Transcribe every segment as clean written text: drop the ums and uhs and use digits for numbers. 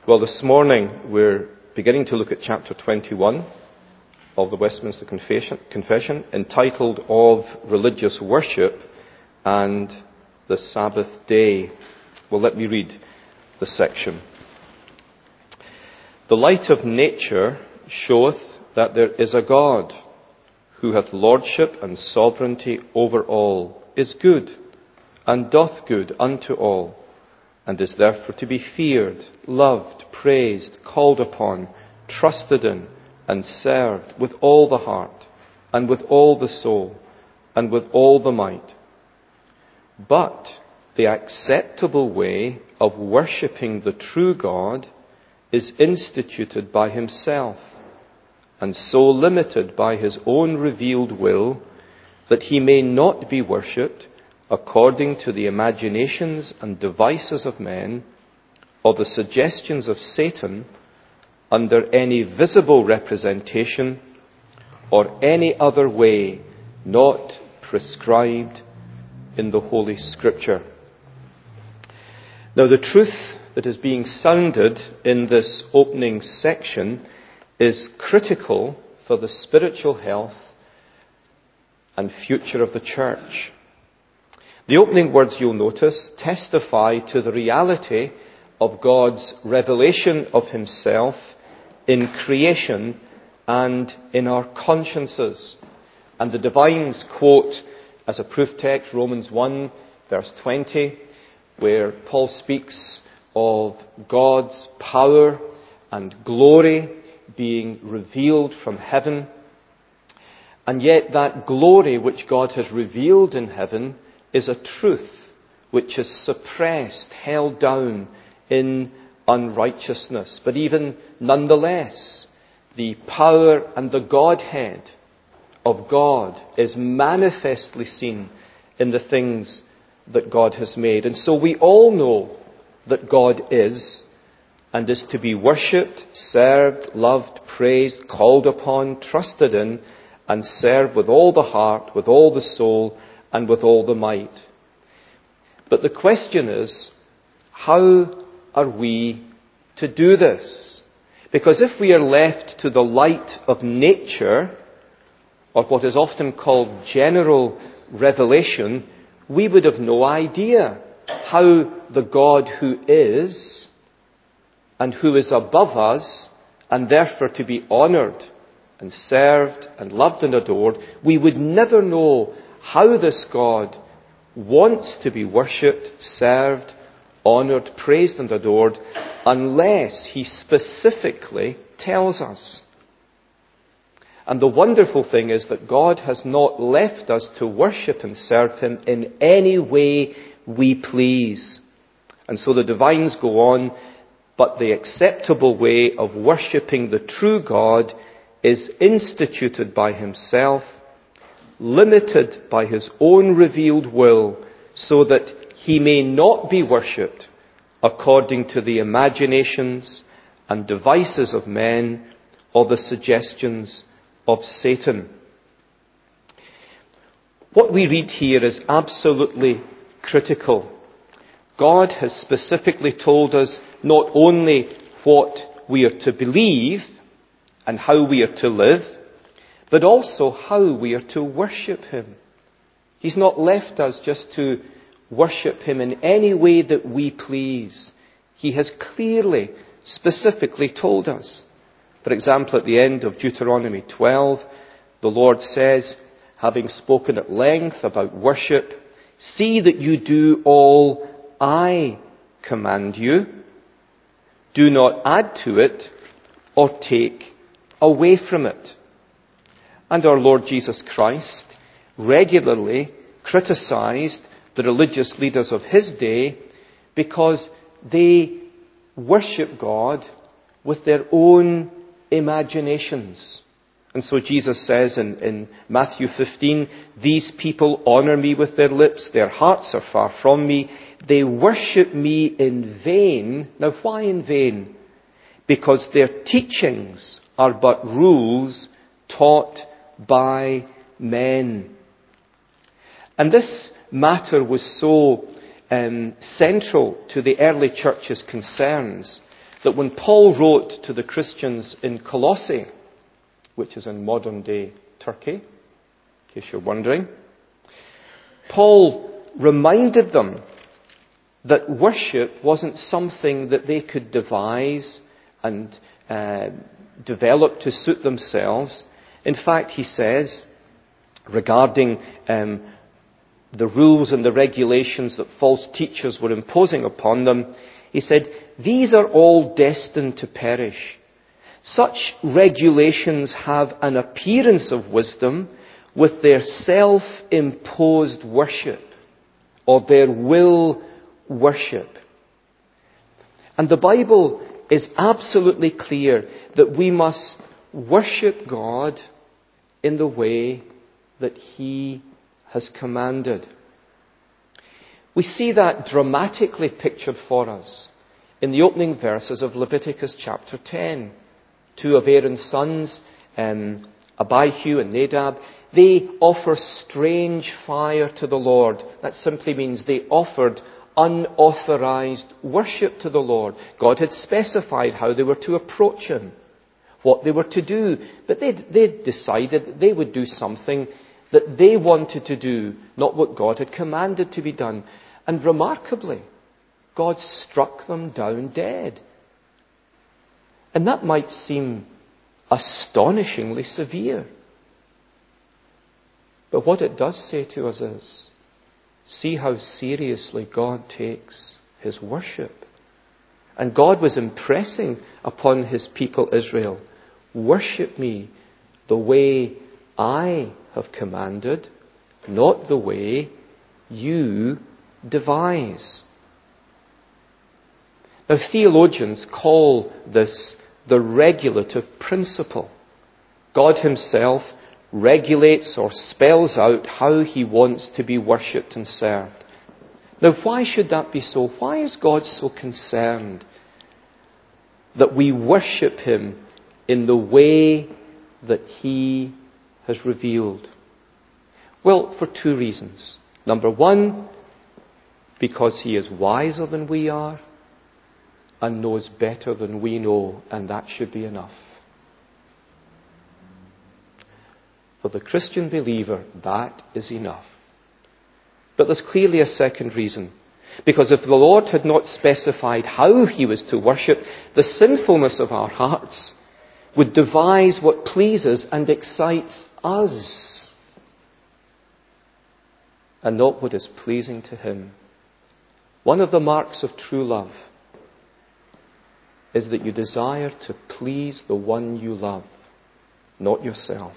Well, this morning we're beginning to look at chapter 21 of the Westminster Confession, entitled Of Religious Worship and the Sabbath Day. Well, let me read the section. The light of nature showeth that there is a God, who hath lordship and sovereignty over all, is good, and doth good unto all, and is therefore to be feared, loved, praised, called upon, trusted in, and served with all the heart, and with all the soul, and with all the might. But the acceptable way of worshipping the true God is instituted by himself, and so limited by his own revealed will, that he may not be worshipped according to the imaginations and devices of men, or the suggestions of Satan, under any visible representation, or any other way not prescribed in the Holy Scripture. Now, the truth that is being sounded in this opening section is critical for the spiritual health and future of the church. The opening words, you'll notice, testify to the reality of God's revelation of himself in creation and in our consciences. And the divines quote as a proof text Romans 1 verse 20, where Paul speaks of God's power and glory being revealed from heaven. And yet that glory which God has revealed in heaven is a truth which is suppressed, held down in unrighteousness. But even nonetheless, the power and the Godhead of God is manifestly seen in the things that God has made. And so we all know that God is and is to be worshipped, served, loved, praised, called upon, trusted in, and served with all the heart, with all the soul, and with all the might. But the question is, how are we to do this? Because if we are left to the light of nature, or what is often called general revelation, we would have no idea how the God who is and who is above us, and therefore to be honoured and served and loved and adored, we would never know how this God wants to be worshipped, served, honoured, praised and adored, unless he specifically tells us. And the wonderful thing is that God has not left us to worship and serve him in any way we please. And so the divines go on, but the acceptable way of worshipping the true God is instituted by himself, limited by his own revealed will, so that he may not be worshipped according to the imaginations and devices of men or the suggestions of Satan. What we read here is absolutely critical. God has specifically told us not only what we are to believe and how we are to live, but also how we are to worship him. He's not left us just to worship him in any way that we please. He has clearly, specifically told us. For example, at the end of Deuteronomy 12, the Lord says, having spoken at length about worship, "See that you do all I command you. Do not add to it or take away from it." And our Lord Jesus Christ regularly criticized the religious leaders of his day because they worship God with their own imaginations. And so Jesus says in Matthew 15, "These people honor me with their lips, their hearts are far from me. They worship me in vain." Now, why in vain? Because their teachings are but rules taught by men. And this matter was so central to the early church's concerns that when Paul wrote to the Christians in Colossae, which is in modern-day Turkey, in case you're wondering, Paul reminded them that worship wasn't something that they could devise and develop to suit themselves. In fact, he says, regarding the rules and the regulations that false teachers were imposing upon them, he said, "These are all destined to perish. Such regulations have an appearance of wisdom with their self-imposed worship, or their will worship." And the Bible is absolutely clear that we must worship God in the way that He has commanded. We see that dramatically pictured for us in the opening verses of Leviticus chapter 10. Two of Aaron's sons, Abihu and Nadab, they offer strange fire to the Lord. That simply means they offered unauthorized worship to the Lord. God had specified how they were to approach Him, what they were to do, but they decided that they would do something that they wanted to do, not what God had commanded to be done. And remarkably, God struck them down dead. And that might seem astonishingly severe. But what it does say to us is, see how seriously God takes His worship. And God was impressing upon His people Israel, worship me the way I have commanded, not the way you devise. Now, theologians call this the regulative principle. God Himself regulates or spells out how He wants to be worshipped and served. Now, why should that be so? Why is God so concerned that we worship Him in the way that He has revealed? Well, for two reasons. Number one, because He is wiser than we are and knows better than we know, and that should be enough. For the Christian believer, that is enough. But there's clearly a second reason. Because if the Lord had not specified how He was to worship, the sinfulness of our hearts would devise what pleases and excites us, and not what is pleasing to Him. One of the marks of true love is that you desire to please the one you love, not yourself.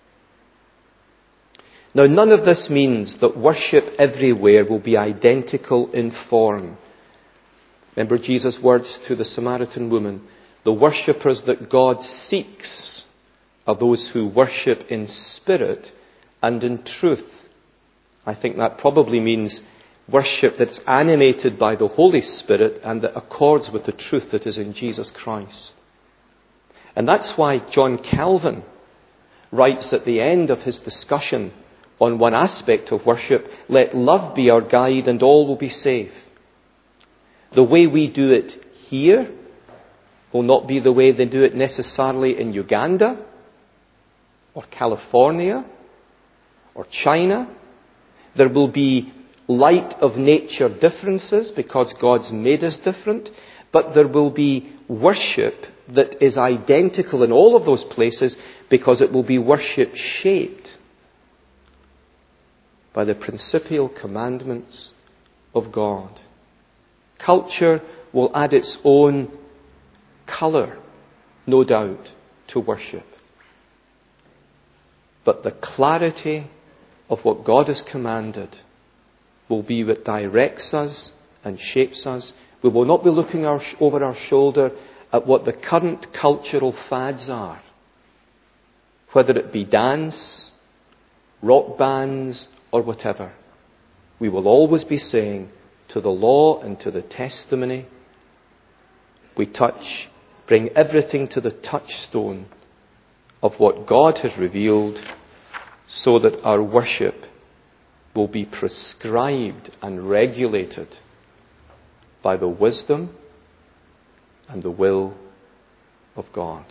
Now, none of this means that worship everywhere will be identical in form. Remember Jesus' words to the Samaritan woman, the worshippers that God seeks are those who worship in spirit and in truth. I think that probably means worship that's animated by the Holy Spirit and that accords with the truth that is in Jesus Christ. And that's why John Calvin writes at the end of his discussion on one aspect of worship, let love be our guide and all will be safe. The way we do it here will not be the way they do it necessarily in Uganda or California or China. There will be light of nature differences because God's made us different, but there will be worship that is identical in all of those places because it will be worship shaped by the principal commandments of God. Culture will add its own colour, no doubt, to worship. But the clarity of what God has commanded will be what directs us and shapes us. We will not be looking over our shoulder at what the current cultural fads are, whether it be dance, rock bands, or whatever. We will always be saying, to the law and to the testimony, we bring everything to the touchstone of what God has revealed, so that our worship will be prescribed and regulated by the wisdom and the will of God.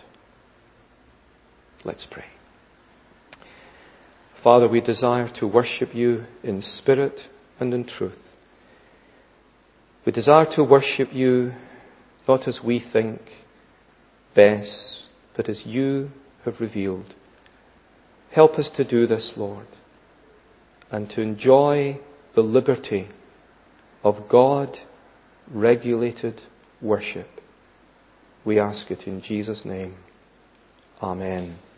Let's pray. Father, we desire to worship you in spirit and in truth. We desire to worship you not as we think best, but as you have revealed. Help us to do this, Lord, and to enjoy the liberty of God-regulated worship. We ask it in Jesus' name. Amen.